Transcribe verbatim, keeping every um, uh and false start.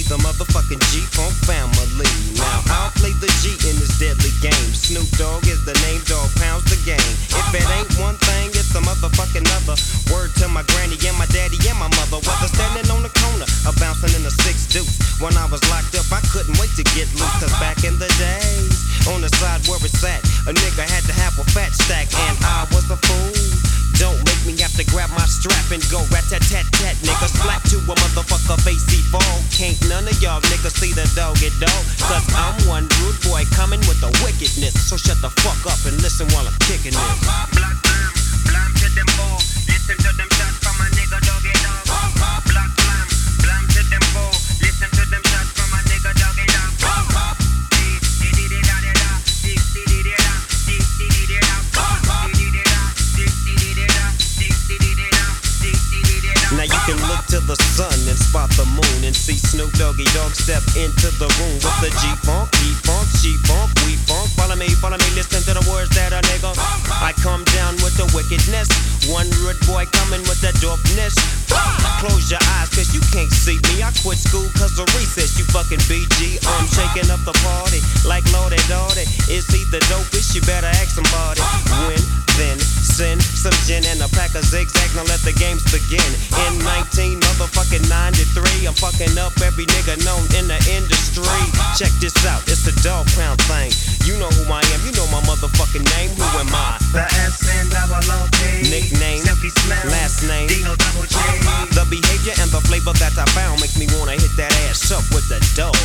the motherfucking G-Funk family. Now I'll play the G in this deadly game. Snoop Dogg is the name, dog pounds the game. If it ain't one thing, it's a motherfucking other. Word to my granny and my daddy and my mother. Whether standing on the corner or bouncing in a six deuce. When I was locked up, I couldn't wait to get loose. Cause back in the days, on the side where it's at, a nigga had to have a fat stack, and I was a fool. Don't make me have to grab my strap and go rat-tat-tat-tat, nigga. Slap to a motherfucker face he fall. Can't none of y'all niggas see the dog get dog. Cause I'm one rude boy coming with the wickedness. So shut the fuck up and listen while I'm kicking this. Black blam, blam to them all. Listen to them shots from a nigga doggy dog. Black blam, blam to them all. Listen to them shots from a nigga doggy dog. Now you can look to the sun and spot the moon and see Snoop Doggy Dogg step into the room with the G-Funk, E-Funk, She-Funk, We-Funk. Follow me, follow me, listen to the words that a nigga. I come down with the wickedness. One rude boy coming with the dopeness. Close your eyes cause you can't see me. I quit school cause of recess, you fucking B G. I'm shaking up the party like Lordy Dordy. Is he the dopest? You better ask somebody. When, then, send some gin and a pack of zigzag. Now let the games begin. In nineteen motherfucking ninety-three, I'm fucking up every nigga known in the industry. Check this out, it's the dog pound thing. You know who I am, you know my motherfucking name. Who am I? The S N double O P. Nickname, Silky Slim. last name, Dino double J. The behavior and the flavor that I found makes me wanna hit that ass up with the dog